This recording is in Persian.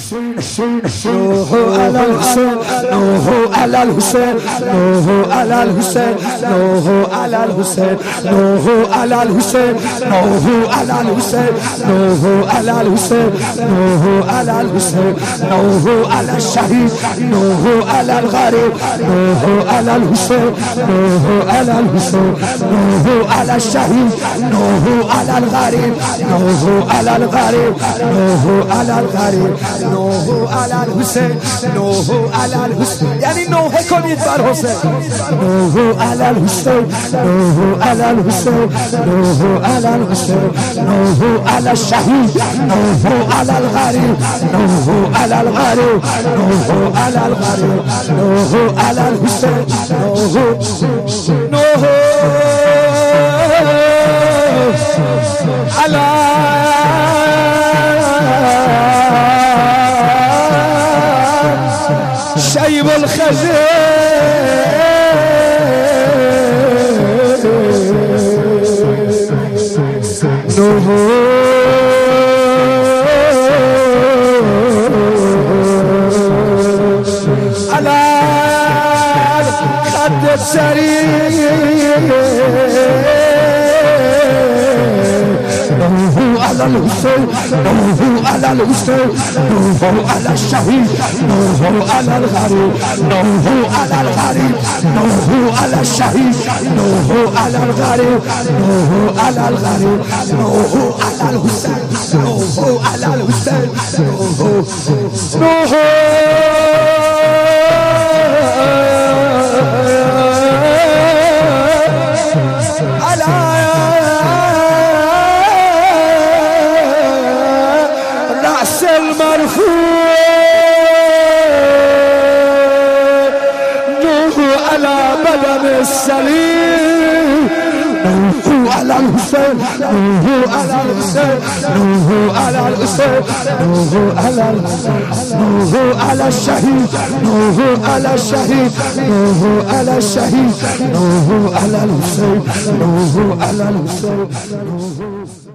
نوح على الحسين نوح على الحسين نوح على الحسين نوح على الحسين نوح على الحسين نوح على الحسين نوح على الحسين نوح على الحسين نوح على الشهيد نوح على الغريب نوح على الحسين نوح على الحسين نوح على الشهيد نوح على الغريب نوح على الغريب نوح على الغريب نوح على الحسين نوح على الحسين يعني نوح کنید بر حسین نوح على الحسين نوح على الحسين نوح على الحسين نوح على الشهيد نوح على الغريب نوح على الغريب نوح على الغريب نوح على الحسين نوح على شيب الخزين نوح على خد السرير نوح على الحسين نوح على الحسين نوح على الشهيد نوح على الغريب نوح على الغريب نوح على الشهيد نوح على الغريب نوح على الغريب نوح على الحسين نوح على الحسين نوح على رأس المرفوع نوح على بدن السليم نوح على الحسين نوح على الحسين نوح على الحسين نوح على نوح على الشهيد نوح على الشهيد نوح على الشهيد نوح على الحسين نوح على الحسين